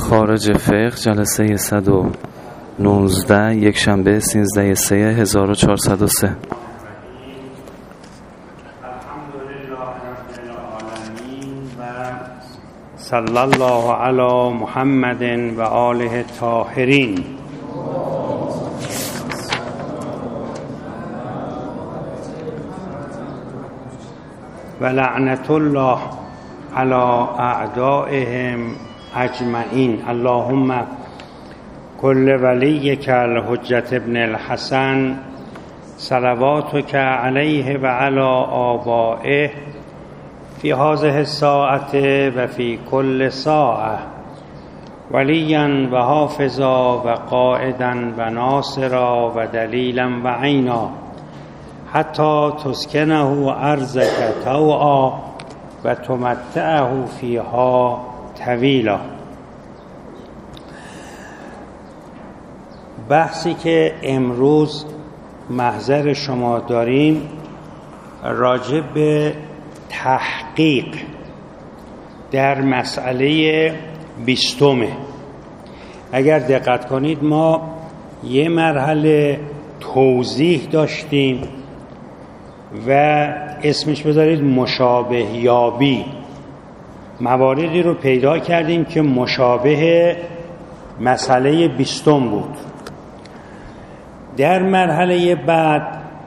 خارج فقه جلسه 119 یک شنبه 13/3/1403. صلی الله علی محمد و آله الطاهرین. و لعنت الله علی اعدائهم اجمعین. اللهم کل ولیک الحجة ابن الحسن صلواتک علیه و علی آبائه فی هذه الساعة و فی کل ساعة ولیا و حافظا و قائدا و ناصرا و دلیلا و عینا حتی تسکنه ارضک طوعا و تمتعه فیها طویلا. بحثی که امروز محضر شما داریم راجع به تحقیق در مسئله 20. اگر دقت کنید ما یه مرحله توضیح داشتیم و اسمش بذارید مشابه یابی. مواردی رو پیدا کردیم که مشابه مسئله 20 بود. در مرحله بعد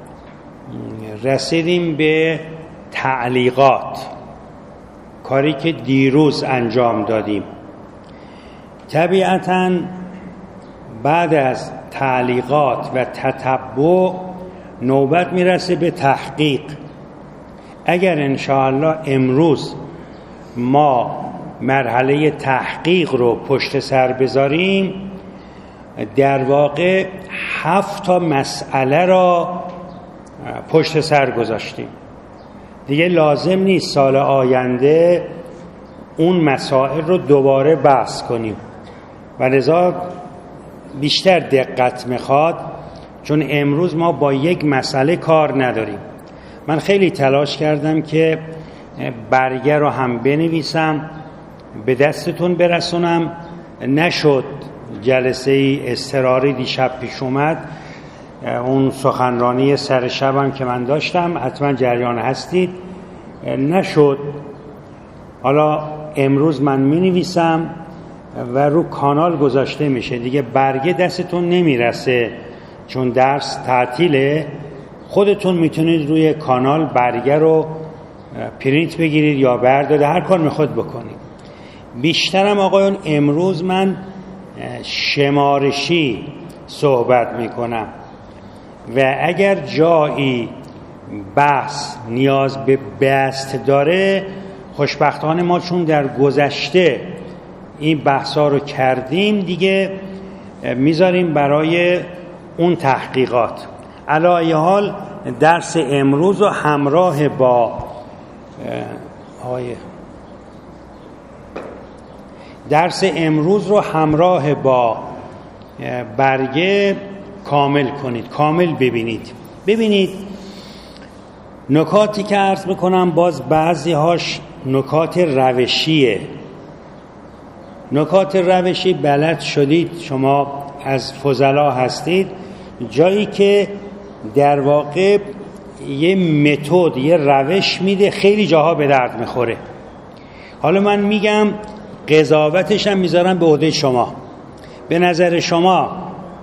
رسیدیم به تعلیقات، کاری که دیروز انجام دادیم. طبیعتاً بعد از تعلیقات و تتبع نوبت میرسه به تحقیق. اگر انشاءالله امروز ما مرحله تحقیق رو پشت سر بذاریم، در واقع 7 مسئله را پشت سر گذاشتیم. دیگه لازم نیست سال آینده اون مسائل رو دوباره بحث کنیم و لذا بیشتر دقت میخواد، چون امروز ما با یک مسئله کار نداریم. من خیلی تلاش کردم که برگه رو هم بنویسم به دستتون برسونم، نشد. جلسه اضطراری دیشب پیش اومد، اون سخنرانی سر شبم که من داشتم، حتما جریان هستید، نشد. حالا امروز من می نویسم و رو کانال گذاشته میشه. دیگه برگه دستتون نمیرسه چون درس تعطیله. خودتون میتونید روی کانال برگه رو پرینت بگیرید یا بردارید، هر کار میخواد بکنید. بیشترم آقایون امروز من شمارشی صحبت میکنم و اگر جایی بحث نیاز به بست داره، خوشبختانه ما چون در گذشته این بحثا رو کردیم، دیگه میذاریم برای اون تحقیقات. علی ای حال درس امروز رو همراه با برگه کامل کنید، کامل ببینید نکاتی که عرض میکنم باز بعضی هاش نکات روشیه. نکات روشی بلد شدید، شما از فضلا هستید، جایی که در واقع یه متد، یه روش میده، خیلی جاها به درد میخوره. حالا من میگم قضاوتش هم میذارم به عهده شما. به نظر شما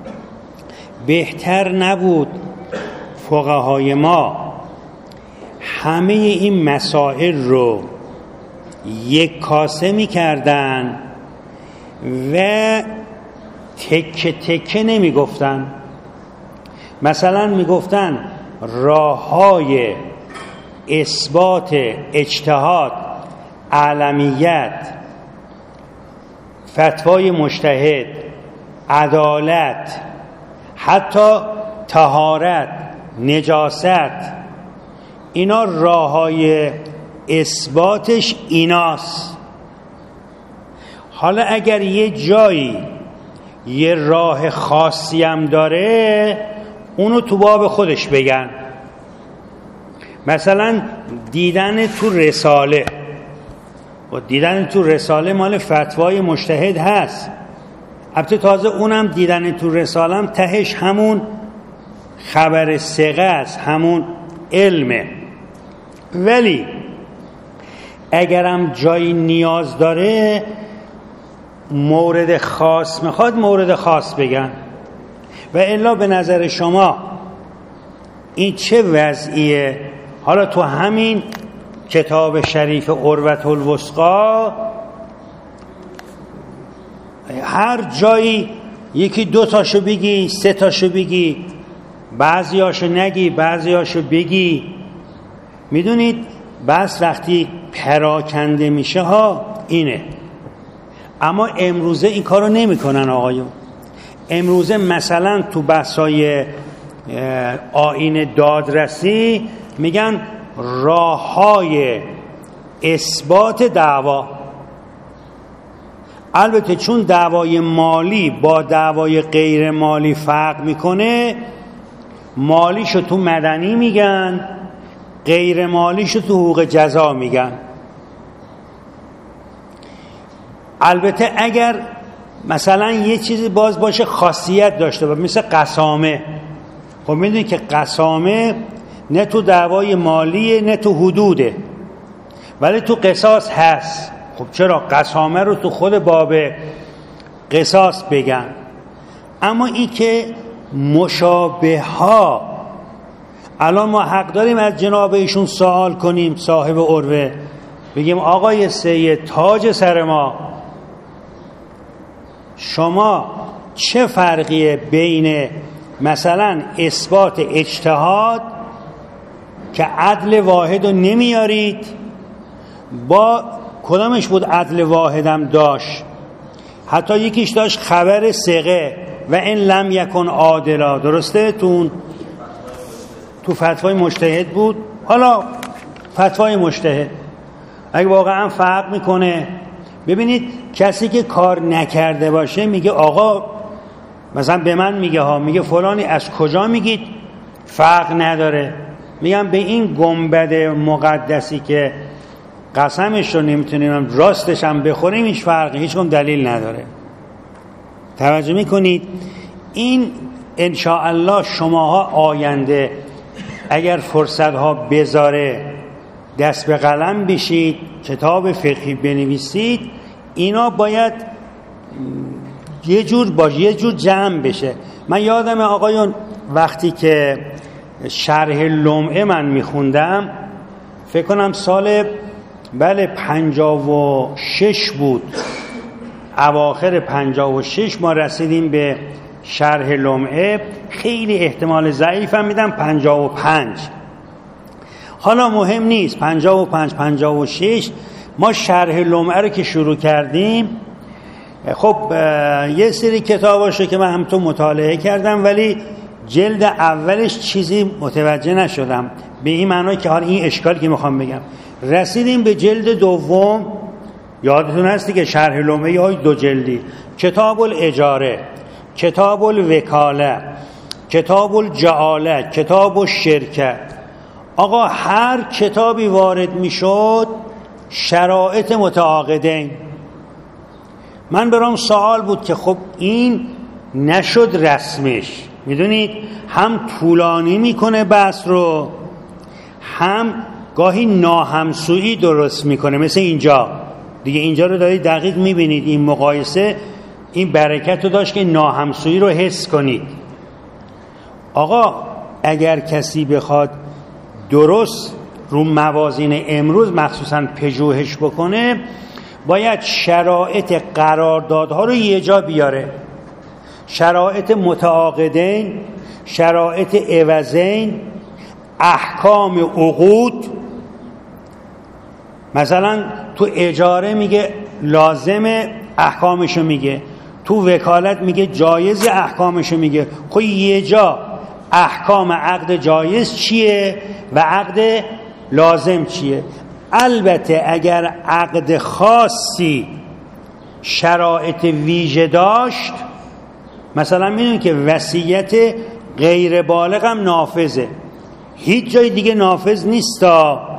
بهتر نبود فقهای ما همه این مسائل رو یک کاسه میکردن و تکه تکه نمیگفتن؟ مثلا میگفتن راه‌های اثبات اجتهاد، اعلمیت، فتوای مجتهد، عدالت، حتی طهارت، نجاست، اینا راه‌های اثباتش ایناست. حالا اگر یه جایی یه راه خاصی هم داره، اونو تو باب خودش بگن. مثلا دیدن تو رساله و دیدن تو رساله مال فتوای مجتهد هست. البته تازه اونم دیدن تو رسالم تهش همون خبر ثقه است، همون علمه. ولی اگرم جایی نیاز داره مورد خاص میخواد مورد خاص بگن. و الا به نظر شما این چه وضعیه؟ حالا تو همین کتاب شریف عروة الوثقی هر جایی یکی 2 تاشو بگی، 3 تاشو بگی، بعضیاشو نگی، بعضیاشو بگی. میدونید بس وقتی پراکنده میشه ها اینه. اما امروزه این کارو نمیکنن آقایون. امروزه مثلا تو بحثای آیین دادرسی میگن راههای اثبات دعوا. البته چون دعوای مالی با دعوای غیر مالی فرق میکنه، مالیشو تو مدنی میگن، غیر مالیشو تو حقوق جزا میگن. البته اگر مثلا یه چیزی باز باشه خاصیت داشته باشه، مثل قسامه. خب میدونی که قسامه نه تو دعوای مالیه نه تو حدوده، ولی تو قصاص هست. خب چرا قسامه رو تو خود باب قصاص بگن؟ اما این که مشابه ها، الان ما حق داریم از جناب ایشون سوال کنیم، صاحب عروه، بگیم آقای سید تاج سر ما، شما چه فرقیه بین مثلا اثبات اجتهاد که عدل واحد رو نمیارید، با کدامش بود عدل واحدم داشت؟ حتی یکیش داشت خبر ثقه و این لم یکن عادلا، درسته؟ تو فتوای مجتهد بود. حالا فتوای مجتهد اگه واقعا فرق میکنه، ببینید کسی که کار نکرده باشه میگه آقا مثلا به من میگه فلانی از کجا میگید فرق نداره؟ میگم به این گنبد مقدسی که قسمش رو نمیتونیم راستش هم بخوریم هیچ فرقی، هیچ کدوم دلیل نداره. توجه میکنید؟ این انشاءالله شماها آینده اگر فرصت ها بذاره دست به قلم بشید، کتاب فقهی بنویسید، اینا باید یه جور جمع بشه. من یادم آقایون وقتی که شرح لمعه من میخوندم، فکر کنم سال 56 بود، اواخر 56 ما رسیدیم به شرح لمعه. خیلی احتمال ضعیف هم میدم 55. حالا مهم نیست 55 56. ما شرح لمعه رو که شروع کردیم، خب یه سری کتاباشو که من هم تو مطالعه کردم، ولی جلد اولش چیزی متوجه نشدم، به این معنی که حالا این اشکالی که میخوام بگم. رسیدیم به جلد دوم، یادتون هستی که شرح لمعه های 2 جلدی، کتاب الاجاره، کتاب الوکاله، کتاب الجعاله، کتاب الشرکه. آقا هر کتابی وارد میشد شرایط متعاقدین. من برام سوال بود که خب این نشد رسمش، میدونید هم طولانی میکنه بحث رو، هم گاهی ناهمسویی درست میکنه. مثل اینجا دیگه، اینجا رو دارید دقیق میبینید، این مقایسه این برکت رو داشت که ناهمسویی رو حس کنید. آقا اگر کسی بخواد درست رو موازین امروز مخصوصا پژوهش بکنه، باید شرایط قراردادها رو یه جا بیاره، شرایط متعاقدین، شرایط عوضین، احکام عقود. مثلا تو اجاره میگه لازمه، احکامشو میگه. تو وکالت میگه جایز، احکامشو میگه. خب یه جا احکام عقد جایز چیه و عقد لازم چیه؟ البته اگر عقد خاصی شرایط ویژه داشت، مثلا میدونید که وصیت غیر بالغ هم نافذه، هیچ جای دیگه نافذ نیستا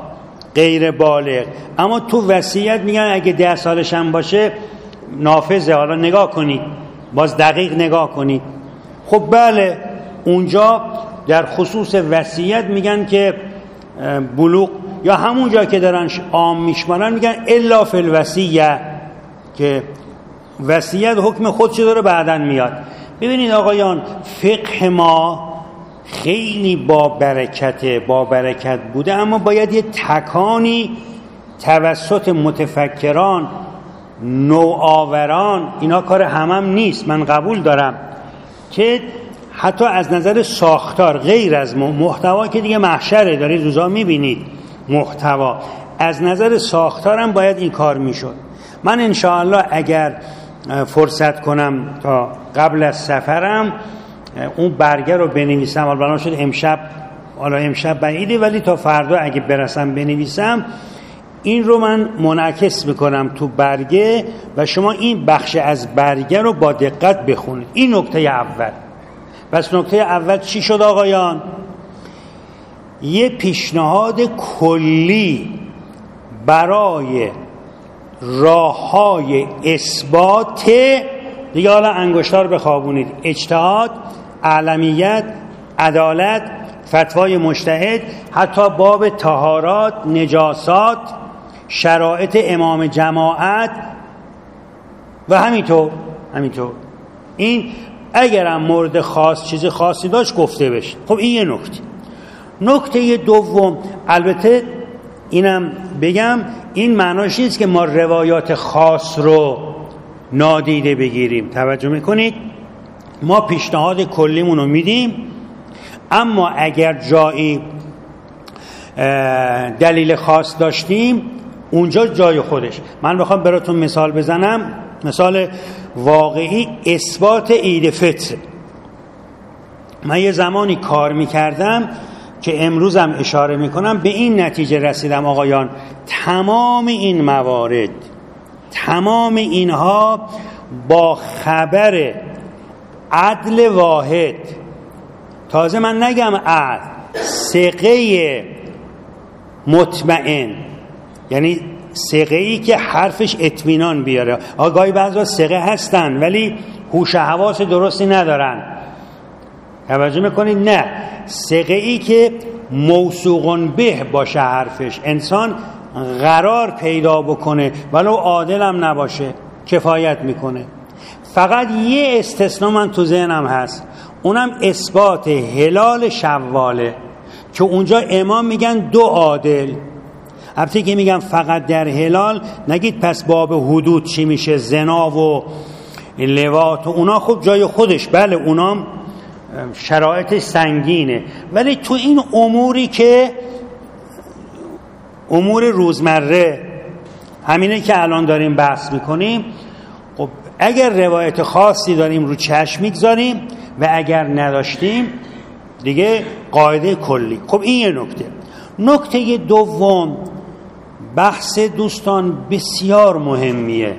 غیر بالغ. اما تو وصیت میگن اگه 10 سالش هم باشه نافذه. حالا نگاه کنید، باز دقیق نگاه کنید. خب بله، اونجا در خصوص وصیت میگن که بلوغ، یا همونجا که دارن عام میشمارن میگن الا فی الوصیه، که وصیت حکم خودش داره بعداً میاد. ببینید آقایان، فقه ما خیلی با برکت بوده، اما باید یه تکانی توسط متفکران، نوآوران، اینا کار همم نیست، من قبول دارم، که حتی از نظر ساختار غیر از محتوا که دیگه محشره، دارید روزا میبینید محتوا، از نظر ساختارم باید این کار میشد. من انشاءالله اگر فرصت کنم تا قبل از سفرم اون برگه رو بنویسم، حالا شد امشب بعیده، ولی تا فردا اگه برسم بنویسم، این رو من منعکس میکنم تو برگه و شما این بخش از برگه رو با دقت بخونید. این نکته اول. پس نکته اول چی شد آقایان؟ یه پیشنهاد کلی برای راه‌های اثبات، دیگه حالا انگشتار بخوابونید، اجتهاد، اعلمیت، عدالت، فتوای مجتهد، حتی باب طهارات، نجاسات، شرایط امام جماعت و همینطور. این اگرم مورد خاص چیز خاصی داشت گفته بشه. خب این یه نکته دوم، البته اینم بگم، این معناش نیست که ما روایات خاص رو نادیده بگیریم. توجه میکنید؟ ما پیشنهاد کلیمون رو میدیم، اما اگر جایی دلیل خاص داشتیم اونجا جای خودش. من بخوام براتون مثال بزنم، مثال واقعی، اثبات عید فطر. من یه زمانی کار میکردم که امروزم اشاره میکنم، به این نتیجه رسیدم آقایان، تمام این موارد، تمام اینها با خبر عدل واحد، تازه من نگم عدل، ثقه مطمئن، یعنی ثقه‌ای که حرفش اطمینان بیاره. آگاهی بعضا ثقه هستن ولی هوش و حواس درستی ندارن. توجه میکنید؟ نه، ثقه‌ای که موثوق به باشه حرفش، انسان قرار پیدا بکنه ولو عادل هم نباشه، کفایت میکنه. فقط یه استثناء من تو ذهنم هست، اونم اثبات هلال شواله، که اونجا امام میگن 2 عادل. البته که میگم فقط در هلال، نگید پس باب حدود چی میشه، زنا و لواط و اونا خب جای خودش، بله اونام شرایطش سنگینه، ولی تو این اموری که امور روزمره، همینه که الان داریم بحث میکنیم، خب اگر روایت خاصی داریم رو چشم میگذاریم و اگر نداشتیم دیگه قاعده کلی. خب این یه نکته. نکته دوم، بحث دوستان بسیار مهمیه.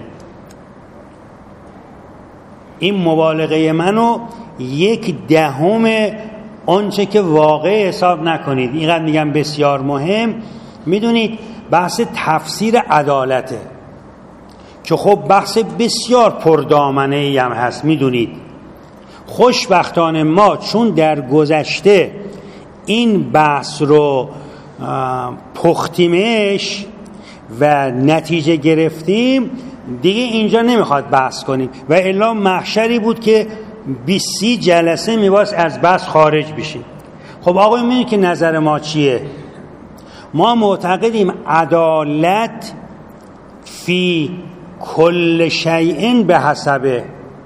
این مبالغه منو 1/10 آنچه که واقع حساب نکنید. اینقدر میگم بسیار مهم. میدونید بحث تفسیر عدالته که خب بحث بسیار پردامنه‌ای هم هست. میدونید خوشبختانه ما چون در گذشته این بحث رو پختیمش و نتیجه گرفتیم، دیگه اینجا نمیخواد بحث کنیم، و الا محشری بود که 20 جلسه میباس از بحث خارج بشیم. خب آقای میدونید که نظر ما چیه؟ ما معتقدیم عدالت فی کل شیء به حسبه.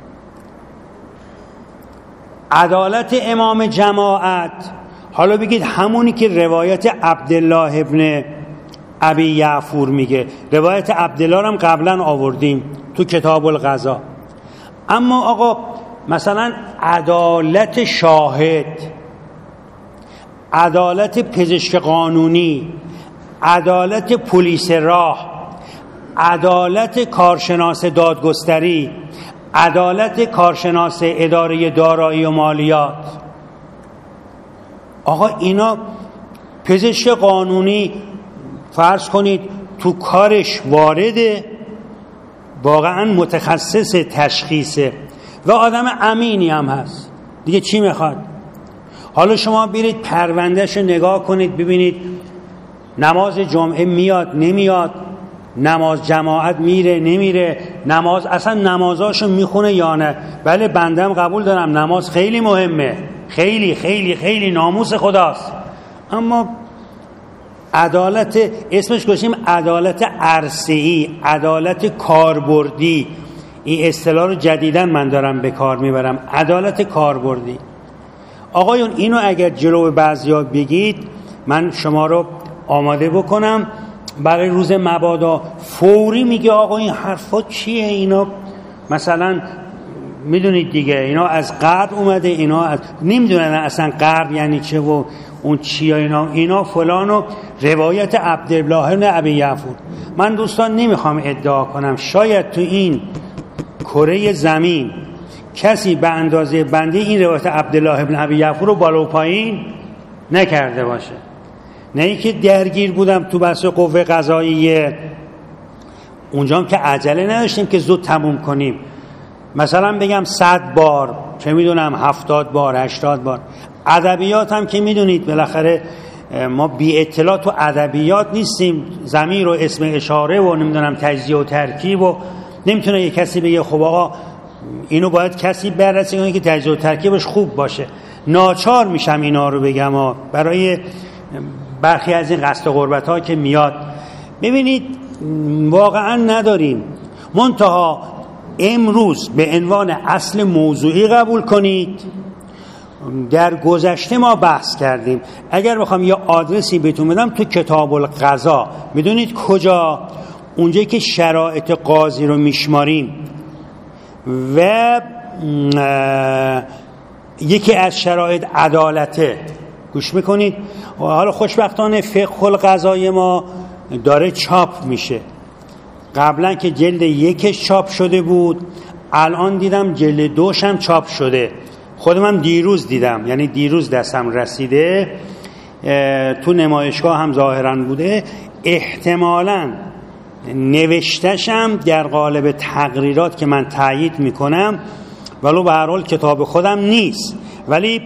عدالت امام جماعت، حالا بگید همونی که روایت عبدالله ابن ابی یعفور میگه، روایت عبدالله رو هم قبلا آوردیم تو کتاب القضا. اما آقا مثلا عدالت شاهد، عدالت پزشک قانونی، عدالت پلیس راه، عدالت کارشناس دادگستری، عدالت کارشناس اداره دارایی و مالیات، آقا اینا پزشک قانونی فرض کنید تو کارش وارده، واقعا متخصص تشخیصه و آدم امینی هم هست، دیگه چی میخواد؟ حالا شما برید پروندهش نگاه کنید ببینید نماز جمعه میاد نمیاد، نماز جماعت میره نمیره، نماز اصلا نمازاشو میخونه یا نه. بله بندم قبول دارم نماز خیلی مهمه، خیلی خیلی خیلی ناموس خداست، اما عدالت اسمش گذاشتیم عدالت عرصه‌ای، عدالت کاربردی، این اصطلاح رو جدیداً من دارم به کار میبرم، عدالت کاربردی. آقایون اینو اگر جلو بعضیا بگید من شما رو آماده بکنم برای روز مبادا، فوری میگه آقا این حرفا چیه، اینا مثلا میدونید دیگه اینا از غرب اومده، اینا از نمیدونن اصلا غرب یعنی چه و اون چیه، اینا فلان و روایت عبدالله بن ابی یعفور. من دوستان نمیخوام ادعا کنم شاید تو این کره زمین کسی به اندازه بنده این روایت عبدالله بن ابی یعفور رو بالا و پایین نکرده باشه. نه اینکه درگیر بودم تو بحث قوه قضاییه، اونجا هم که عجله نداشتیم که زود تموم کنیم، مثلا بگم 100 بار، چه میدونم 70 بار 80 بار. ادبیات هم که میدونید بالاخره ما بی اطلاع تو ادبیات نیستیم، ضمیر و اسم اشاره و نمیدونم تجزیه و ترکیب و نمیتونه یه کسی بگه خب آقا اینو باید کسی بررسی کنه که تجزیه و ترکیبش خوب باشه. ناچار میشم اینا رو بگم برای برخی از این قصد غربت ها که میاد. ببینید واقعا نداریم، منتها امروز به عنوان اصل موضوعی قبول کنید. در گذشته ما بحث کردیم، اگر بخوام یه آدرسی بهتون بدم تو کتاب القضا، میدونید کجا؟ اونجایی که شرایط قاضی رو میشماریم و یکی از شرایط عدالته. گوش میکنید؟ حالا خوشبختانه فقه القضای ما داره چاپ میشه. قبلا که جلد 1 چاپ شده بود، الان دیدم جلد 2 هم چاپ شده. خودم هم دیروز دیدم، یعنی دیروز دستم رسیده، تو نمایشگاه هم ظاهرا بوده. احتمالاً نوشتشم در قالب تقریرات که من تایید میکنم، ولو به هر حال کتاب خودم نیست، ولی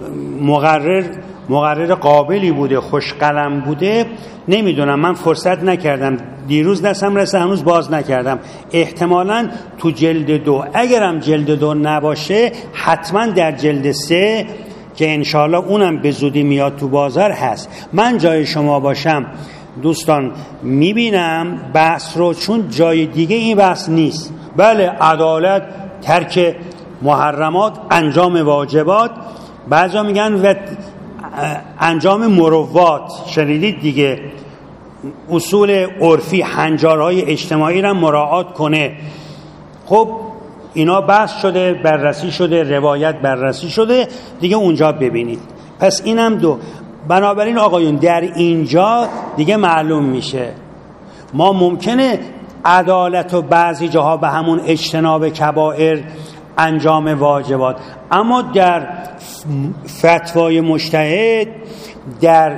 مقرر قابلی بوده، خوش قلم بوده. نمیدونم، من فرصت نکردم، دیروز دستم رسید هنوز باز نکردم. احتمالاً تو جلد 2، اگرم جلد 2 نباشه حتما در جلد 3 که انشاءالله اونم به زودی میاد تو بازار هست. من جای شما باشم دوستان میبینم بحث رو، چون جای دیگه این بحث نیست. بله عدالت، ترک محرمات، انجام واجبات، بعضا میگن و انجام مروات، شنیدید دیگه، اصول عرفی، هنجارهای اجتماعی را مراعات کنه. خب اینا بحث شده، بررسی شده، روایت بررسی شده دیگه، اونجا ببینید. پس اینم 2. بنابراین آقایون در اینجا دیگه معلوم میشه ما ممکنه عدالت و بعضی جاها به همون اجتناب کبائر، انجام واجبات، اما در فتوای مجتهد، در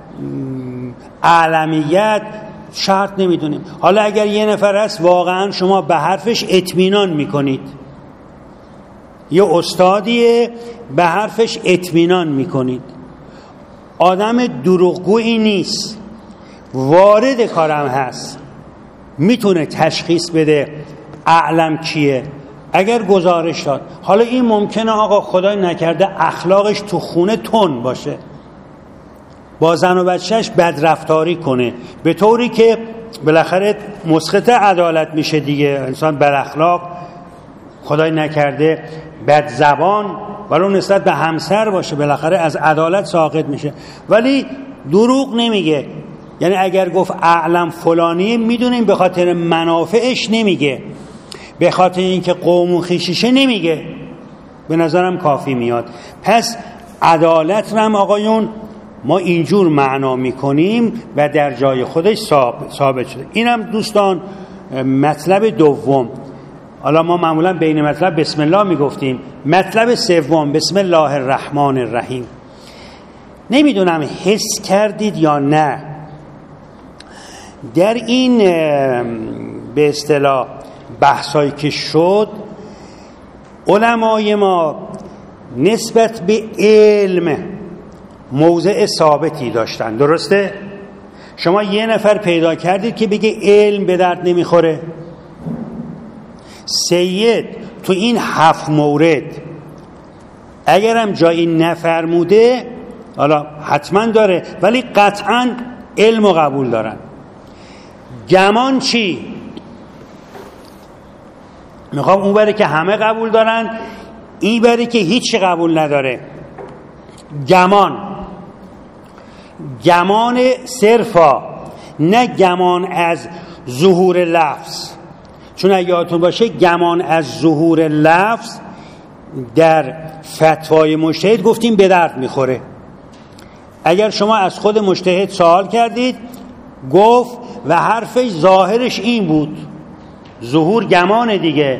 اعلمیت شرط نمیدونیم. حالا اگر یه نفر هست واقعا شما به حرفش اطمینان میکنید، یه استادیه به حرفش اطمینان میکنید، آدم دروغگویی نیست، وارد کارم هست، میتونه تشخیص بده اعلم کیه، اگر گزارش داد. حالا این ممکنه آقا خدای نکرده اخلاقش تو خونه تون باشه، با زن و بچهش بدرفتاری کنه، به طوری که بالاخره مسقط عدالت میشه دیگه. انسان بد اخلاق، خدای نکرده بد زبان، ولو نسبت به همسر باشه، بالاخره از عدالت ساقط میشه. ولی دروغ نمیگه، یعنی اگر گفت اعلم فلانیه میدونیم به خاطر منافعش نمیگه، به خاطر اینکه قوم و خویشیشه نمیگه. به نظرم کافی میاد. پس عدالت رو هم آقایون ما اینجور معنا میکنیم و در جای خودش ثابت شده. اینم دوستان مطلب دوم. حالا ما معمولا بین مطلب بسم الله میگفتیم، مطلب سوم بسم الله الرحمن الرحیم. نمیدونم حس کردید یا نه، در این به اصطلاح بحثایی که شد، علمای ما نسبت به علم موضع ثابتی داشتن. درسته؟ شما یه نفر پیدا کردید که بگه علم به درد نمیخوره؟ سید تو این 7 مورد اگرم جایی نفرموده، حالا حتما داره، ولی قطعا علم و قبول دارن. گمان چی؟ میخوام اون بره که همه قبول دارن، این بره که هیچ قبول نداره. گمان صرفا، نه گمان از ظهور لفظ. چون اگه یادتون باشه گمان از ظهور لفظ در فتوای مجتهد گفتیم به درد میخوره. اگر شما از خود مجتهد سوال کردید گفت و حرفش ظاهرش این بود، ظهور گمان دیگه،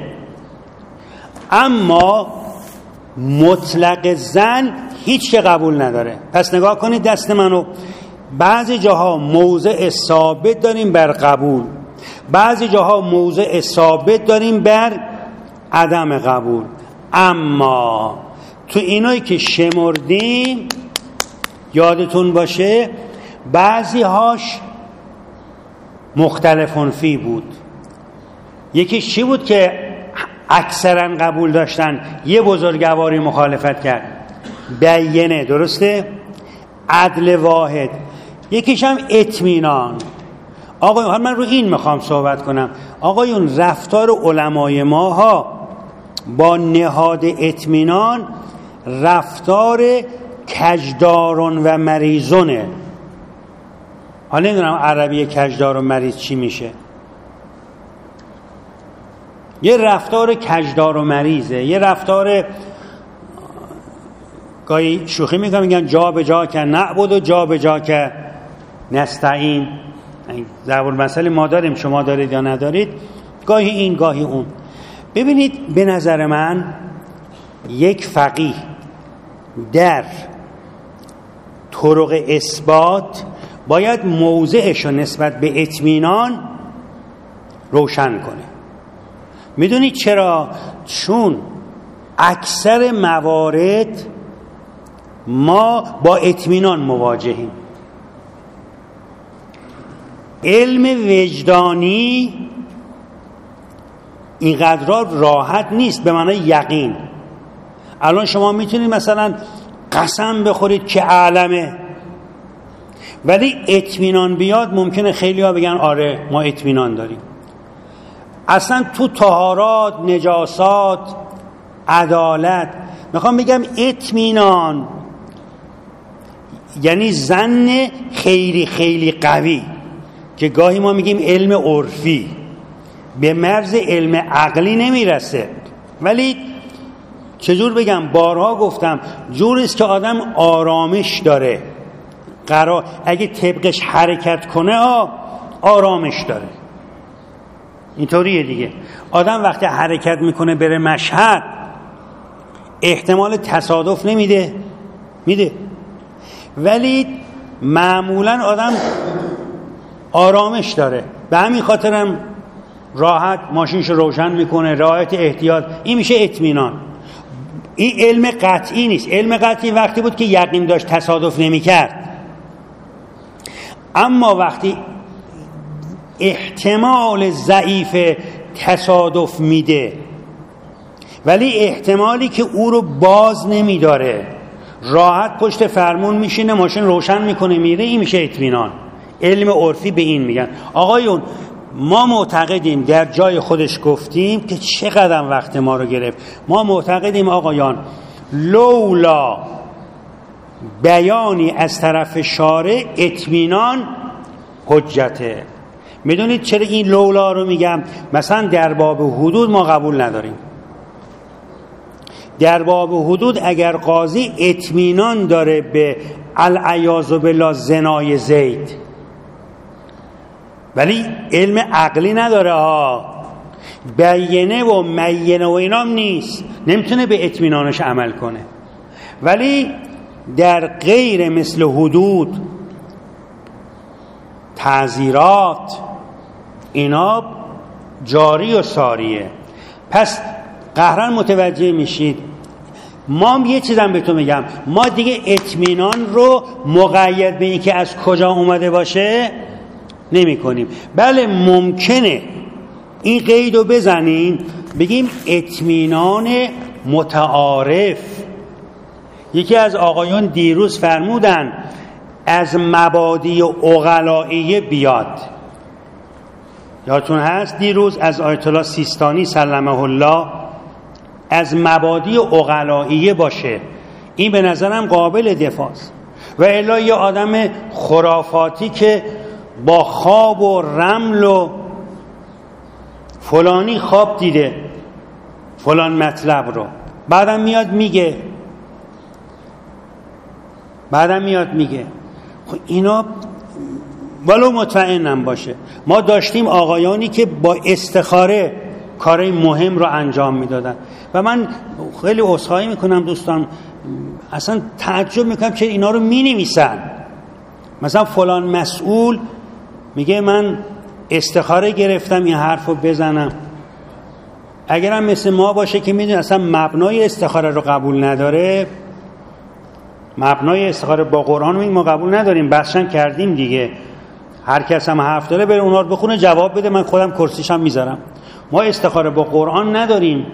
اما مطلق زن هیچ قبول نداره. پس نگاه کنید دست منو، بعضی جاها موضع ثابت داریم بر قبول، بعضی جاها موضع ثابت داریم بر عدم قبول. اما تو اینایی که شمردیم یادتون باشه بعضی هاش مختلفون فی بود. یکیش چی بود که اکثرا قبول داشتن؟ یه بزرگواری مخالفت کرد، بیینه. درسته؟ عدل واحد. یکیش هم اطمینان. آقایون من رو این میخوام صحبت کنم. آقایون رفتار علمای ما ها با نهاد اطمینان رفتار کجدارون و مریضونه. حالا نمیدونم عربی کجدار و مریض چی میشه. یه رفتار کجدار و مریضه، یه رفتار گاهی شوخی میگن جا به جا که نعبد و جا به جا که نستعین. ضرب المثل ما داریم، شما دارید یا ندارید، گاهی این گاهی اون. ببینید به نظر من یک فقیه در طرق اثبات باید موضعش رو نسبت به اطمینان روشن کنه. میدونید چرا؟ چون اکثر موارد ما با اطمینان مواجهیم. علم وجدانی اینقدر راحت نیست به معنای یقین. الان شما میتونید مثلا قسم بخورید که عالمه، ولی اطمینان بیاد ممکنه خیلی ها بگن آره ما اطمینان داریم. اصلا تو طهارات، نجاسات، عدالت میخوام بگم اطمینان یعنی ظن خیلی خیلی قوی که گاهی ما میگیم علم عرفی، به مرز علم عقلی نمیرسه. ولی چجور بگم، بارها گفتم جوریست که آدم آرامش داره، قرار اگه طبقش حرکت کنه آرامش داره. اینطوریه دیگه. آدم وقتی حرکت میکنه بره مشهد احتمال تصادف نمیده، میده، ولی معمولا آدم آرامش داره. به همین خاطرم راحت ماشینشو روشن میکنه، رعایت احتیاط. این میشه اطمینان. این علم قطعی نیست. علم قطعی وقتی بود که یقین داشت تصادف نمیکرد. اما وقتی احتمال ضعیف تصادف میده ولی احتمالی که او رو باز نمیداره، راحت پشت فرمون میشینه، ماشین روشن میکنه میره، این میشه اطمینان. علم عرفی به این میگن. آقایون ما معتقدیم، در جای خودش گفتیم که چقدر وقت ما رو گرفت، ما معتقدیم آقایان لولا بیانی از طرف شارع اطمینان حجته. میدونید چرا این لولا رو میگم؟ مثلا در باب حدود ما قبول نداریم. در باب حدود اگر قاضی اطمینان داره به العیاذ بالله زنای زید ولی علم عقلی نداره، بیینه و میینه و اینام نیست، نمیتونه به اطمینانش عمل کنه. ولی در غیر مثل حدود، تعزیرات، اینا جاری و ساریه. پس قهرن متوجه میشید. ما یه چیزم بهتون میگم، ما دیگه اطمینان رو مقید به این که از کجا اومده باشه نمی کنیم. بله ممکنه این قید رو بزنیم، بگیم اطمینان متعارف. یکی از آقایون دیروز فرمودن از مبادی عقلائیه بیاد. یادتون هست دیروز از آیت الله سیستانی سلمه الله از مبادی عقلائیه باشه. این به نظرم قابل دفاع است. و الا یه آدم خرافاتی که با خواب و رمل و فلانی خواب دیده فلان مطلب رو، بعدم میاد میگه خب اینا ولو مطمئنم باشه. ما داشتیم آقایانی که با استخاره کارهای مهم رو انجام میدادن و من خیلی عذرخواهی میکنم دوستان، اصلا تعجب میکنم چرا اینا رو مینویسن. مثلا فلان مسئول میگه من استخاره گرفتم این حرف رو بزنم. اگرم مثل ما باشه که میدونی اصلا مبنای استخاره رو قبول نداره، مبنای استخاره با قرآن ما قبول نداریم، بحثم کردیم دیگه. هر کس هم حرف داره بره اونا رو بخونه جواب بده، من خودم کرسیشم میذارم. ما استخاره با قرآن نداریم.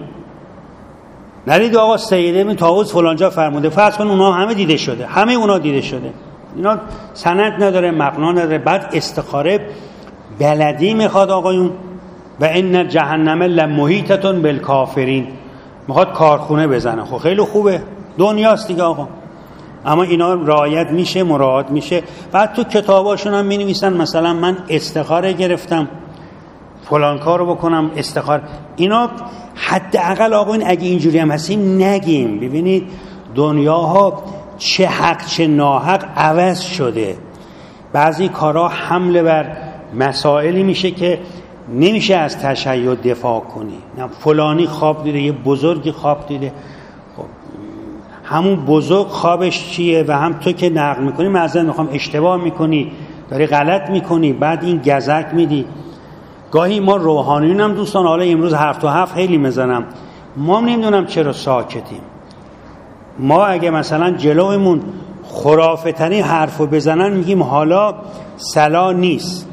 نرید آقا سید ابن طاووس فلانجا فرموده، فرض کن اونا همه دیده شده، همه اونا دیده شده، اینا سند نداره، مبنا نداره. بعد استخاره بلدی میخواد آقایون. و ان جهنم لمحیطة بالکافرین، میخواد کارخونه بزنه. خب خیلی خوبه، دنیاست دیگه آقا. اما اینا رعایت میشه، مراعات میشه. بعد تو کتاباشون هم مینویسن مثلا من استخاره گرفتم فلان کارو بکنم استخاره. اینا حداقل آقایون اگه اینجوری هم هستیم نگیم. ببینید دنیاها چه حق چه ناحق عوض شده. بعضی کارا حمله بر مسائلی میشه که نمیشه از تشیع دفاع کنی. فلانی خواب دیده، یه بزرگی خواب دیده، همون بزرگ خوابش چیه و هم تو که نقل میکنی معذرت میخوام اشتباه میکنی، داری غلط میکنی، بعد این گزک میدی. گاهی ما روحانیون هم دوستان، حالا امروز 7 تا 7 خیلی میزنم، ما نمیدونم چرا ساکتیم. ما اگه مثلا جلومون خرافه ترین حرفو بزنن میگیم حالا صلاح نیست،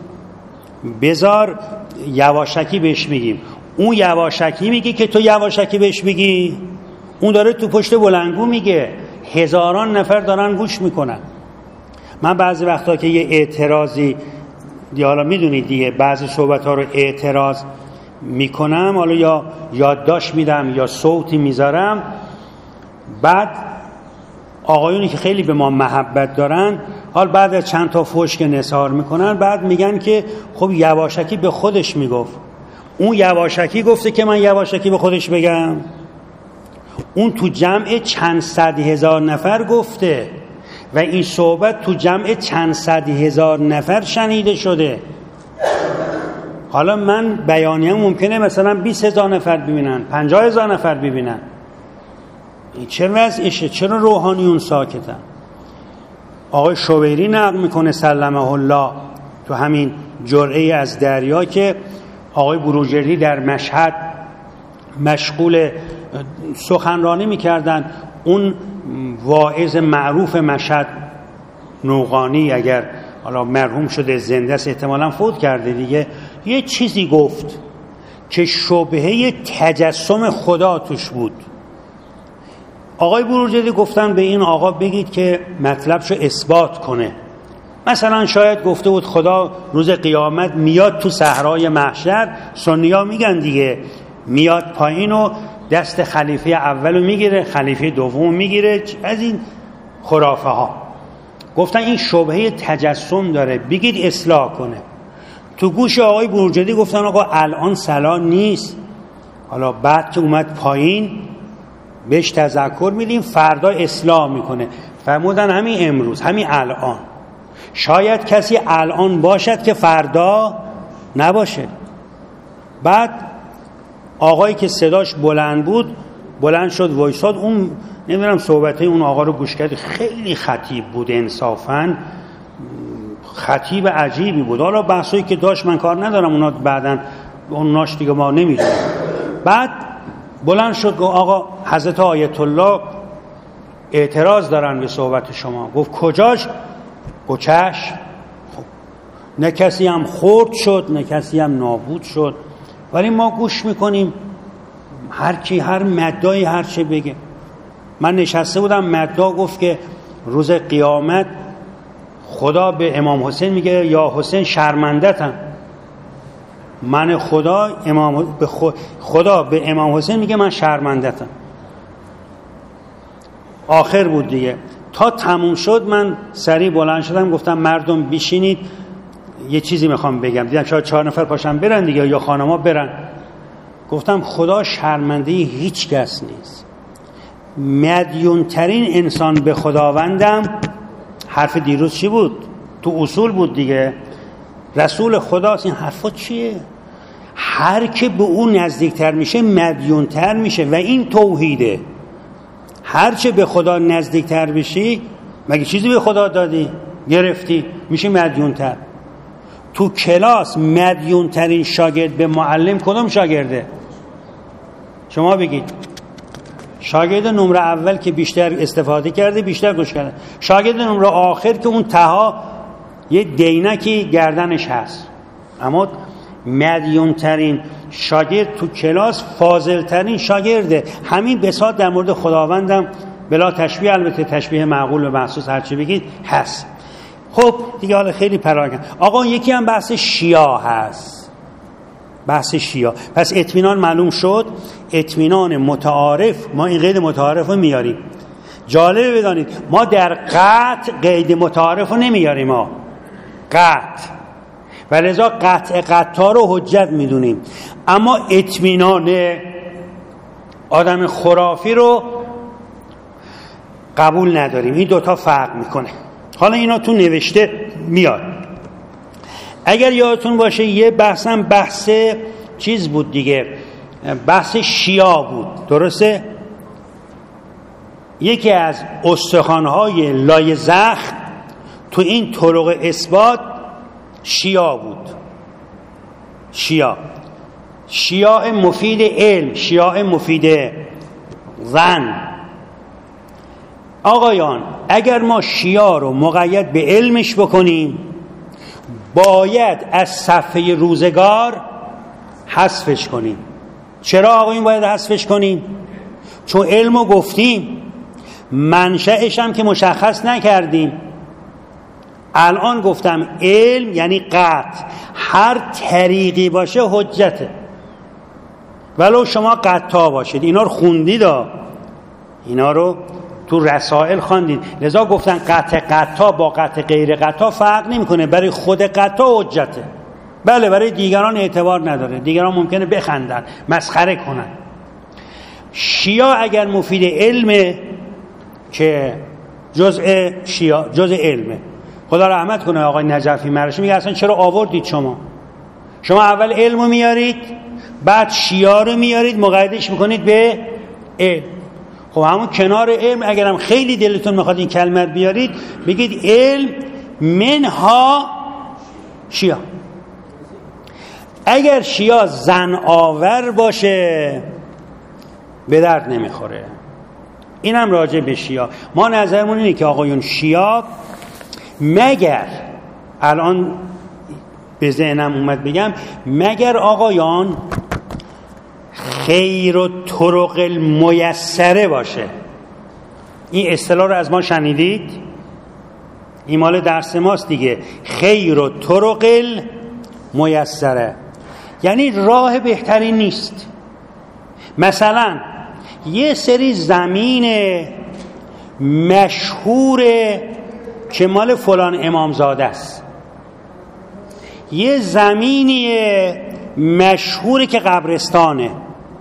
بذار یواشکی بهش میگیم. اون یواشکی میگه که تو یواشکی بهش میگی، اون داره تو پشت بلندگو میگه، هزاران نفر دارن گوش میکنن. من بعضی وقتا که یه اعتراضی حالا میدونید دیگه، بعضی صحبت ها رو اعتراض میکنم، حالا یا یادداشت میدم یا صوتی میذارم، بعد آقایونی که خیلی به ما محبت دارن، حال بعد از چند تا فحش که نثار میکنن، بعد میگن که خب یواشکی به خودش میگفت. اون یواشکی گفته که من یواشکی به خودش بگم؟ اون تو جمع چند صد هزار نفر گفته و این صحبت تو جمع چند صد هزار نفر شنیده شده. حالا من بیانیه ممکنه مثلا 20,000 نفر ببینن، 50,000 نفر ببینن. این چه وضعشه؟ چرا روحانیون ساکتن؟ آقای شویری نقل میکنه سلمه الله تو همین جرعه از دریا که آقای بروجردی در مشهد مشغول سخنرانی میکردن. اون واعظ معروف مشهد نوقانی، اگر حالا مرحوم شده زنده است، احتمالاً فوت کرده دیگه، یه چیزی گفت که شبهه تجسم خدا توش بود. آقای بروجردی گفتن به این آقا بگید که مطلبشو اثبات کنه. مثلا شاید گفته بود خدا روز قیامت میاد تو صحرای محشر، سنی‌ها میگن دیگه، میاد پایین و دست خلیفه اولو میگیره، خلیفه دوم میگیره، از این خرافه ها. گفتن این شبهه تجسم داره، بگید اصلاح کنه. تو گوش آقای بروجردی گفتن آقا الان صلاح نیست، حالا بعد که اومد پایین بهش تذکر میدیم، فردا اصلاح میکنه. فرمودن همین امروز، همین الان. شاید کسی الان باشد که فردا نباشه. بعد آقایی که صداش بلند بود بلند شد وایساد. اون نمیدونم صحبته اون آقا رو گوش کرد، خیلی خطیب بود انصافاً، خطیب عجیبی بود. حالا بحثایی که داشت من کار ندارم، اونا بعدن اوناش دیگه ما نمیدونیم. بعد بلند شد گفت آقا حضرت آیت الله اعتراض دارن به صحبت شما. گفت کجاش؟ گفت چشم. خب نه کسی هم خرد شد نه کسی هم نابود شد، ولی ما گوش میکنیم هر کی هر مدعی هر چه بگه. من نشسته بودم، مدعا گفت که روز قیامت خدا به امام حسین میگه یا حسین شرمندتم. من خدا به امام حسین میگه من شرمندتم. آخر بود دیگه. تا تموم شد من سریع بلند شدم گفتم مردم بشینید یه چیزی میخوام بگم. دیدم شاید 4 نفر پاشن برن دیگه یا خانما برن. گفتم خدا شرمنده هیچ کس نیست. مدیون ترین انسان به خداوندم، حرف دیروز چی بود؟ تو اصول بود دیگه، رسول خداست. این حرفا چیه؟ هر که به اون نزدیکتر میشه مدیونتر میشه و این توحیده. هر چه به خدا نزدیکتر بشی، مگه چیزی به خدا دادی گرفتی، میشه مدیونتر. تو کلاس مدیونترین شاگرد به معلم کدوم شاگرده؟ شما بگید. شاگرد نمره اول که بیشتر استفاده کرده بیشتر گوش کرده. شاگرد نمره آخر که اون تها یه دینکی گردنش هست. اما مدیون ترین شاگرد تو کلاس فاضل ترین شاگرده. همین بساط در مورد خداوندم بلا تشبیه، البته تشبیه معقول و محسوس هرچی بگید هست. خب دیگه حالا خیلی پراکنده. آقا یکی هم بحث شیعه هست، بحث شیعه. پس اطمینان معلوم شد. اطمینان متعارف، ما این قید متعارف رو میاریم. جالبه بدانید ما در قطع قید متعارف رو نمیاریم، ما قطع، و لذا قطع رو حجت میدونیم. اما اطمینان آدم خرافی رو قبول نداریم. این دوتا فرق میکنه. حالا اینا تو نوشته میاد. اگر یادتون باشه یه بحث چیز بود دیگه، بحث شیعه بود، درسته؟ یکی از استخوان‌های لای زخم تو این طرق اثبات شیعه بود. شیعه مفید علم، شیعه مفید ظن. آقایان اگر ما شیعه رو مقید به علمش بکنیم باید از صفحه روزگار حذفش کنیم. چرا آقایون باید حذفش کنیم؟ چون علمو گفتیم، منشأش هم که مشخص نکردیم. الان گفتم علم یعنی قطع، هر طریقی باشه حجته، ولو شما قطع باشید. اینا رو خوندید، اینا رو تو رسائل خواندید. لذا گفتن قطع با قطع غیر قطع فرق نمیکنه. برای خود قطع حجته، بله برای دیگران اعتبار نداره. دیگران ممکنه بخندن، مسخره کنن. شیعه اگر مفید علمه که جزء علمه. خدا رحمت کنه آقای نجفی مرشی میگه اصلا چرا آوردید شما اول علمو میارید بعد شیعه رو میارید مقایدش میکنید به علم. خب همون کنار علم اگرم خیلی دلتون میخواد این کلمه بیارید بگید علم منها شیعه. اگر شیعه زن آور باشه به درد نمیخوره. اینم راجع به شیعه. ما نظرمون اینه که آقایون شیعه مگر، الان به ذهنم اومد بگم، مگر آقایان خیر و طرق المیسره باشه. این اصطلاح رو از ما شنیدید؟ این مال درس ماست دیگه. خیر و طرق المیسره یعنی راه بهتری نیست. مثلا یه سری زمین مشهوره که مال فلان امامزاده است، یه زمینیه مشهوره که قبرستانه،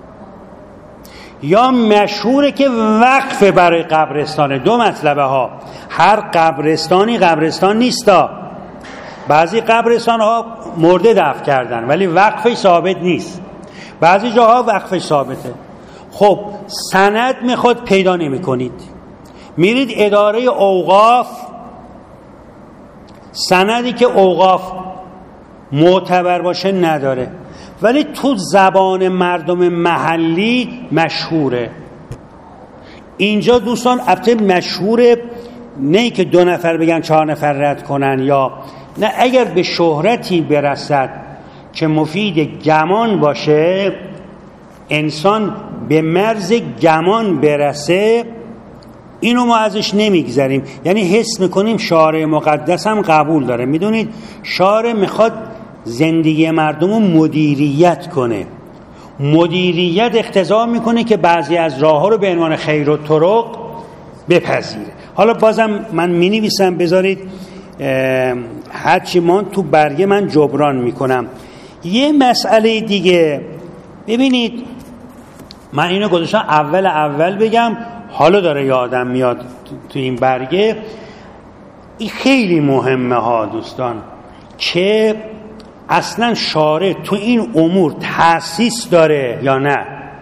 یا مشهوره که وقف برای قبرستانه. دو مطلبه ها. هر قبرستانی قبرستان نیستا. بعضی قبرستان ها مرده دفن کردن ولی وقفش ثابت نیست. بعضی جاها وقفش ثابته. خب سند میخواد پیدا نمی کنید، میرید اداره اوقاف سندی که اوقاف معتبر باشه نداره، ولی تو زبان مردم محلی مشهوره. اینجا دوستان البته مشهوره، نه که 2 نفر بگن 4 نفر رد کنن، یا نه، اگر به شهرتی برسد که مفید گمان باشه، انسان به مرز گمان برسه، اینو ما ازش نمیگذریم. یعنی حس میکنیم شارع مقدس هم قبول داره. میدونید شارع میخواد زندگی مردم رو مدیریت کنه. مدیریت اقتضا میکنه که بعضی از راه ها رو به عنوان خیر و طرق بپذیره. حالا بازم من مینویسم، بذارید هرچی من تو برگه من جبران میکنم. یه مسئله دیگه، ببینید من اینو گذاشتم اول بگم، حالا داره یادم میاد تو این برگه. این خیلی مهمه ها دوستان، که اصلا شارع تو این امور تأسیس داره یا نه.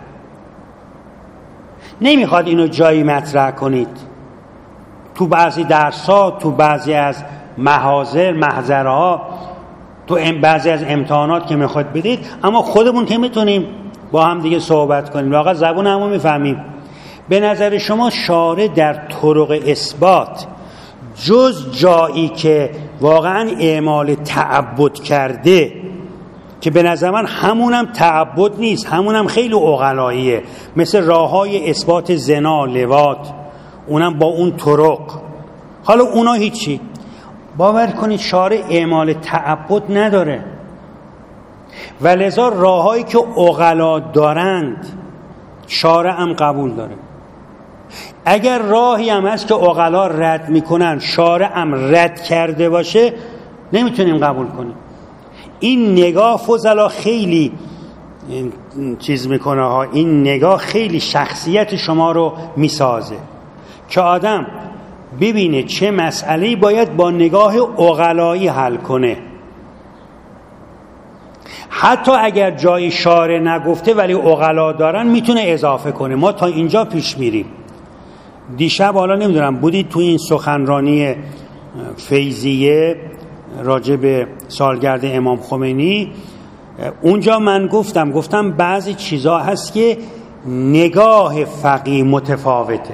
نمیخواد اینو جایی مطرح کنید تو بعضی درس‌ها، تو بعضی از محاضرها، تو بعضی از امتحانات که میخواد بدید، اما خودمون که میتونیم با هم دیگه صحبت کنیم، واقعا زبون همو میفهمیم. به نظر شما شارع در طرق اثبات جز جایی که واقعا اعمال تعبد کرده، که به نظر من همونم تعبد نیست، همونم خیلی عقلاییه، مثل راههای اثبات زنا، لواط، اونم با اون طرق، حالا اونا هیچی. باور کنید شارع اعمال تعبد نداره، و لذا راههایی که عقلا دارند شارع هم قبول داره. اگر راهی هم هست که عقلا رد میکنن، شارع هم رد کرده باشه، نمیتونیم قبول کنیم. این نگاه فضلا خیلی چیز میکنه ها، این نگاه خیلی شخصیت شما رو میسازه، که آدم ببینه چه مسئله‌ای باید با نگاه عقلایی حل کنه. حتی اگر جای شارع نگفته ولی عقلا دارن، میتونه اضافه کنه. ما تا اینجا پیش میریم. دیشب حالا نمیدونم بودید تو این سخنرانی فیضیه راجع به سالگرد امام خمینی، اونجا من گفتم بعضی چیزا هست که نگاه فقیه متفاوته.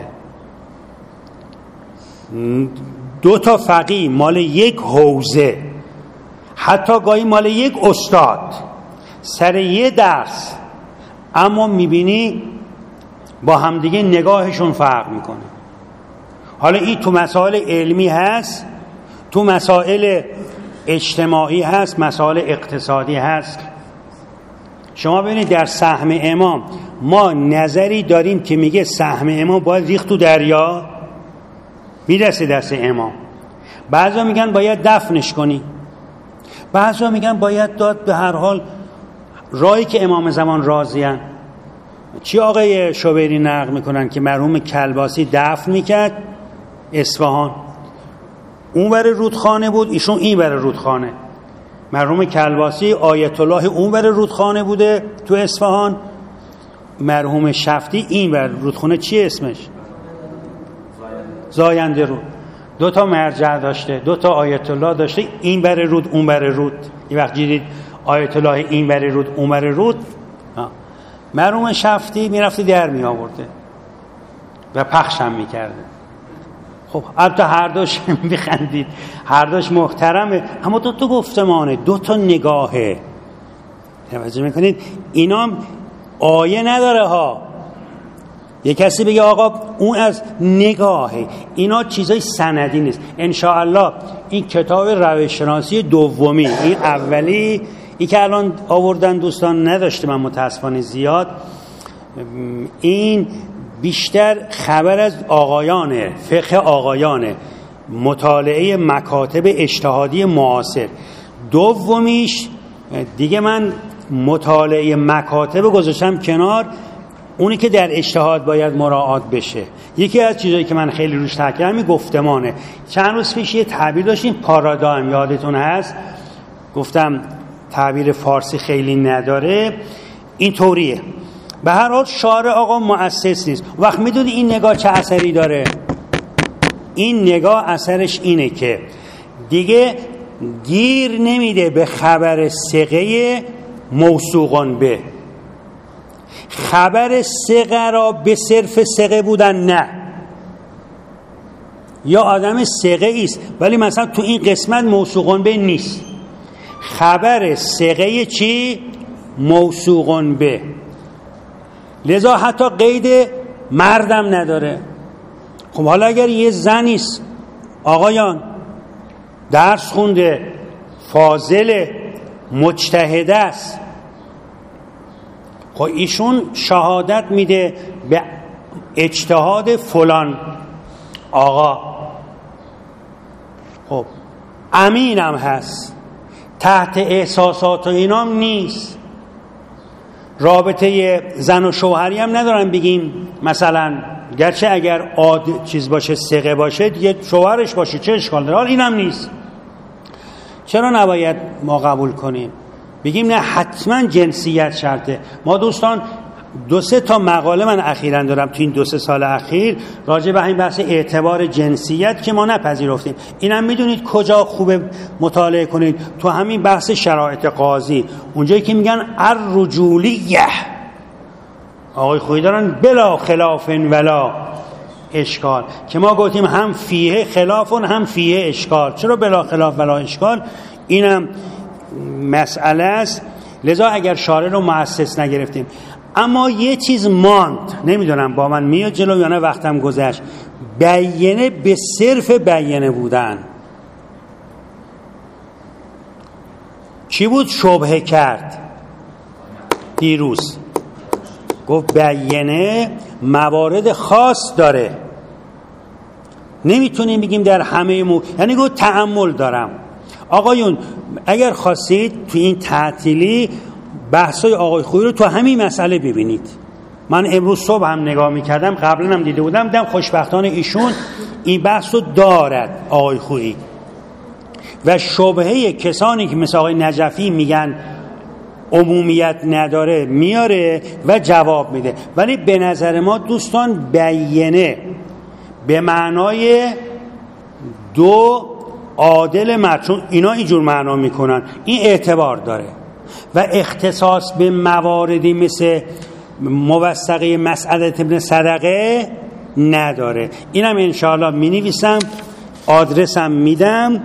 2 تا فقیه مال یک حوزه، حتی گاهی مال یک استاد، سر یه درس، اما میبینی با همدیگه نگاهشون فرق میکنه. حالا این تو مسائل علمی هست، تو مسائل اجتماعی هست، مسائل اقتصادی هست. شما ببینید در سهم امام ما نظری داریم که میگه سهم امام باید ریخت تو دریا، میرسه دست امام. بعضا میگن باید دفنش کنی، بعضا میگن باید داد. به هر حال راهی که امام زمان راضیان. چی آقای شوبری نقل میکنن که مرحوم کلباسی دفن میکرد اصفهان، اون بر رودخانه بود، ایشون این بر رودخانه. مرحوم کلباسی آیت الله اون بر رودخانه بوده تو اصفهان، مرحوم شفتی این بر رودخانه. چی اسمش؟ زاینده رود. 2 تا مرجع داشته، 2 تا آیت الله داشته، این بر رود اون بر رود. این وقت دیدید آیت الله این بر رود اون بر رود، مرحوم شفتی میرفتی در می آورده و پخش هم میکرده. خب البته هر دوش میخندید، هر دوش محترمه، اما 2 تا گفتمانه، 2 تا نگاهه. توجه میکنید؟ اینا آیه نداره ها. یک کسی بگه آقا اون از نگاهه، اینا چیزای سندی نیست. انشاءالله این کتاب روششناسی دومی، این اولی، این که الان آوردن دوستان نداشته من متاسفانه زیاد، این بیشتر خبر از آقایانه، فقه آقایانه، مطالعه مکاتب اجتهادی معاصر. دومیش دیگه من مطالعه مکاتب گذاشتم کنار، اونی که در اجتهاد باید مراعات بشه. یکی از چیزایی که من خیلی روش تاکید کردم گفتمانه. چند روز پیش یه تعبیر داشتیم پارادایم، یادتون هست؟ گفتم تعبیر فارسی خیلی نداره، این طوریه. به هر حال شارع آقا مؤسس نیست. وقت میدونی این نگاه چه اثری داره؟ این نگاه اثرش اینه که دیگه گیر نمیده به خبر ثقه موثوقان به. خبر ثقه را به صرف ثقه بودن نه، یا آدم ثقه است ولی مثلا تو این قسمت موثوقان به نیست. خبر ثقه چی؟ موثوقان به. لذا حتی قید مردم نداره. خب حالا اگر یه زنی است آقایان، درس خونده، فاضل، مجتهد است، خب ایشون شهادت میده به اجتهاد فلان آقا، خب امینم هست، تحت احساسات و اینام نیست، رابطه زن و شوهری هم ندارن بگیم مثلا، گرچه اگر چیز باشه ثقه باشه دیگه شوهرش باشه چه اشکال داره، اینم نیست. چرا نباید ما قبول کنیم؟ بگیم نه حتما جنسیت شرطه. ما دوستان 2-3 تا مقاله من اخیراً دارم تو این 2-3 سال اخیر راجع به این بحث اعتبار جنسیت که ما نپذیرفتیم. اینم میدونید کجا خوبه مطالعه کنید؟ تو همین بحث شرایط قاضی، اونجایی که میگن الرجولیه، آقای خویی دارن بلا خلاف ولا اشکال، که ما گفتیم هم فیه خلافون هم فیه اشکال. چرا بلا خلاف ولا اشکال؟ اینم مسئله است. لذا اگر شارع رو مؤسس نگرفتیم. اما یه چیز ماند، نمیدونم با من میاد جلو یا نه وقتم گذشت، بیانه به صرف بیانه بودن. چی بود شبهه کرد دیروز؟ گفت بیانه موارد خاص داره، نمیتونیم بگیم در همه یعنی گفت تأمل دارم. آقایون اگر خواستید تو این تعطیلی بحثای آقای خویی رو تو همین مسئله ببینید. من امروز صبح هم نگاه میکردم، قبلا هم دیده بودم، دیدم خوشبختانه ایشون این بحث رو دارد آقای خویی، و شبهه کسانی که مثل آقای نجفی میگن عمومیت نداره میاره و جواب میده. ولی به نظر ما دوستان بیانه به معنای دو عادل مرچون، اینا اینجور معنا میکنن، این اعتبار داره. و اختصاص به مواردی مثل موثقه مسعدة ابن صدقه نداره. اینم انشاءالله می نویسم، آدرسم میدم.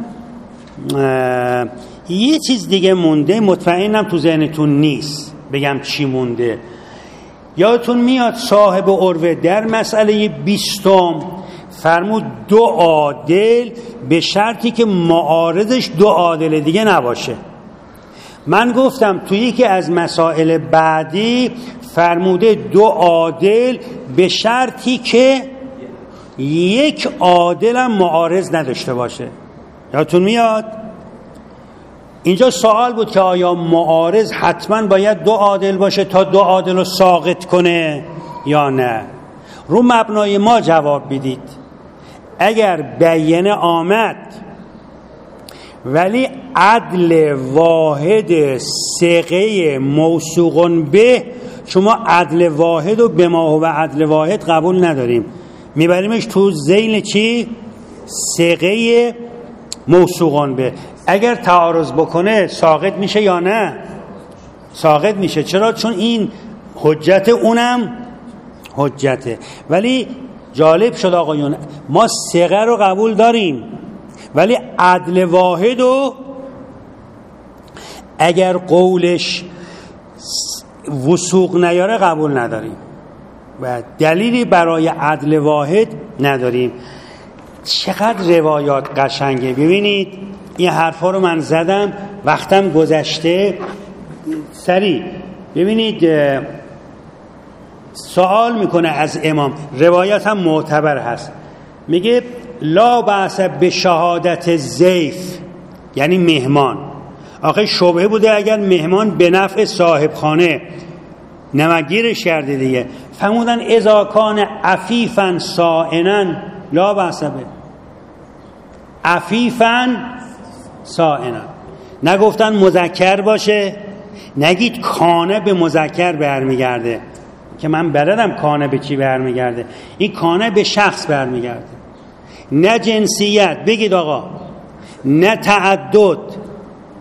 یه چیز دیگه مونده، مطمئنم تو ذهنتون نیست بگم چی مونده. یادتون میاد صاحب عروه در مسئله 20 فرمود 2 عادل به شرطی که معارضش 2 عادل دیگه نباشه. من گفتم توی یکی از مسائل بعدی فرموده 2 عادل به شرطی که 1 عادل هم معارض نداشته باشه. یادتون میاد؟ اینجا سوال بود که آیا معارض حتما باید 2 عادل باشه تا 2 عادل رو ساقط کنه یا نه؟ رو مبنای ما جواب بدید. اگر بیانه آمد ولی عدل واحد ثقه موثوقن به، شما عدل واحد و به ما و عدل واحد قبول نداریم، میبریمش تو ذیل چی؟ ثقه موثوقن به. اگر تعارض بکنه ساقط میشه یا نه؟ ساقط میشه. چرا؟ چون این حجت اونم حجته. ولی جالب شد آقایون، ما ثقه رو قبول داریم ولی عدل واحد و اگر قولش وثوق نیاره قبول نداریم و دلیلی برای عدل واحد نداریم. چقدر روایات قشنگه. ببینید این حرفا رو من زدم، وقتم گذشته، سریع ببینید. سوال میکنه از امام، روایت هم معتبر هست، میگه لا بأس به شهادت ضیف، یعنی مهمان. آخه شبهه بوده اگر مهمان به نفع صاحب خانه نمگیرش کرده دیگه. فرمودن اذا کان عفیفا صائنا لا بأس به. عفیفا صائنا، نگفتن مذکر باشه، نگید کانه به مذکر برمیگرده که من بلدم کانه به چی برمیگرده. این کانه به شخص برمیگرده، نه جنسیت. بگید آقا نه تعدد،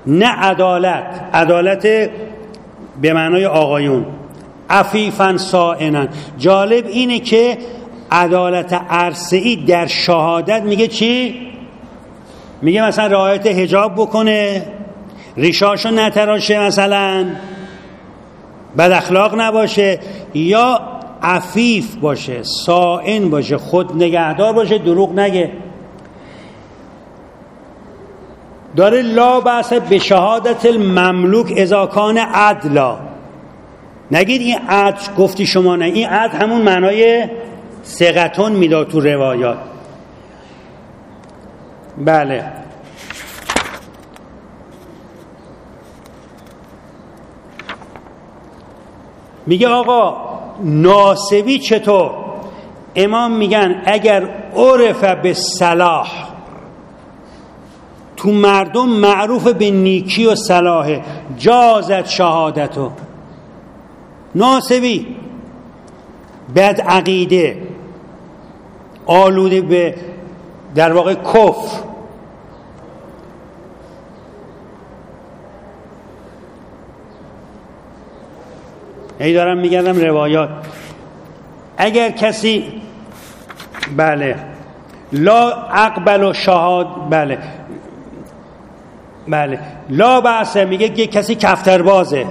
نه عدالت به معنای آقایون، عفیفن سائنن. جالب اینه که عدالت عرصه‌ای در شهادت میگه چی؟ میگه مثلا رعایت حجاب بکنه، ریشاشو نتراشه، مثلا بد اخلاق نباشه، یا عفیف باشه، سائن باشه، خود نگهدار باشه، دروغ نگه. داره لا بأس به شهادت المملوک اذا کان عدلا. نگید این عدل گفتی شما، نه، این عدل همون معنای ثقتون میداد تو روایات. بله. میگه آقا ناسبی چطور؟ امام میگن اگر عرف به صلاح، تو مردم معروف به نیکی و صلاح، جازت شهادتو. ناسبی بد عقیده، آلوده به در واقع کفر، ای دارم میگردم روایات. اگر کسی بله لا اقبل و شهاد بله لا بأسه، میگه که کسی کفتربازه،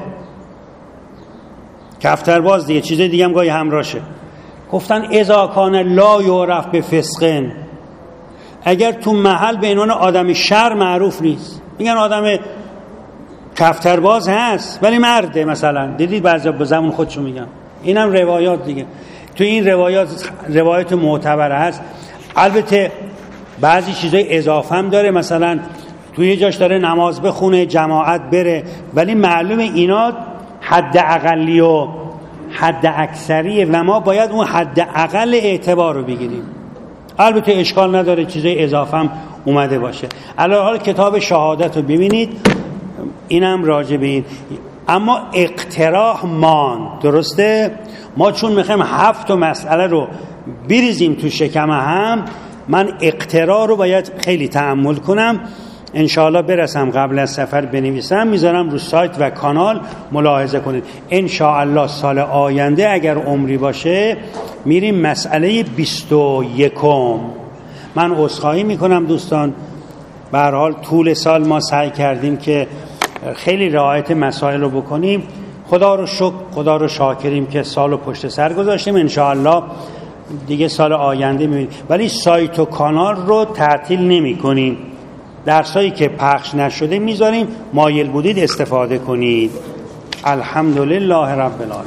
کفترباز دیگه، چیز دیگه هم گاهی همراشه. گفتن اذا کان لا یعرف به فسقن، اگر تو محل به عنوان آدم شر معروف نیست، میگن آدم کفترباز هست ولی مرده مثلا، دیدید بعضی به زمان خودشو میگن. اینم روایات دیگه، تو این روایات معتبره هست. البته بعضی چیزای اضافه هم داره، مثلا توی یه جاش داره نماز بخونه، جماعت بره، ولی معلومه اینا حد اقلی و حد اکثریه و ما باید اون حد اقل اعتبار رو بگیریم. البته اشکال نداره چیزای اضافه هم اومده باشه. علی حال کتاب شهادت رو ببینید، اینم راجع به این. اما اقتراح مان، درسته؟ ما چون میخوایم 7 مسئله رو بریزیم تو شکم هم، من اقتراح رو باید خیلی تأمل کنم. انشاءالله برسم قبل از سفر بنویسم، میذارم رو سایت و کانال، ملاحظه کنید. انشاءالله سال آینده اگر عمری باشه میریم مسئله 21. من عذرخواهی میکنم دوستان، به هر حال طول سال ما سعی کردیم که خیلی رعایت مسائل رو بکنیم. خدا رو شکر، خدا رو شاکریم که سالو پشت سر گذاشتیم. انشاءالله دیگه سال آینده میبینیم، ولی سایت و کانال رو تعطیل نمی کنیم. درسایی که پخش نشده میذاریم، مایل بودید استفاده کنید. الحمدلله رب العالمین.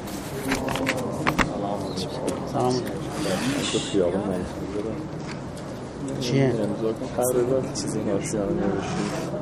سلام. چیه؟